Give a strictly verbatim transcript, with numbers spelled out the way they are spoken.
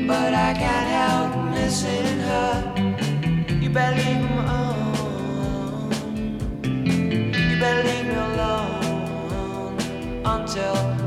but I can't help missing her. You better leave me alone. You better leave me alone until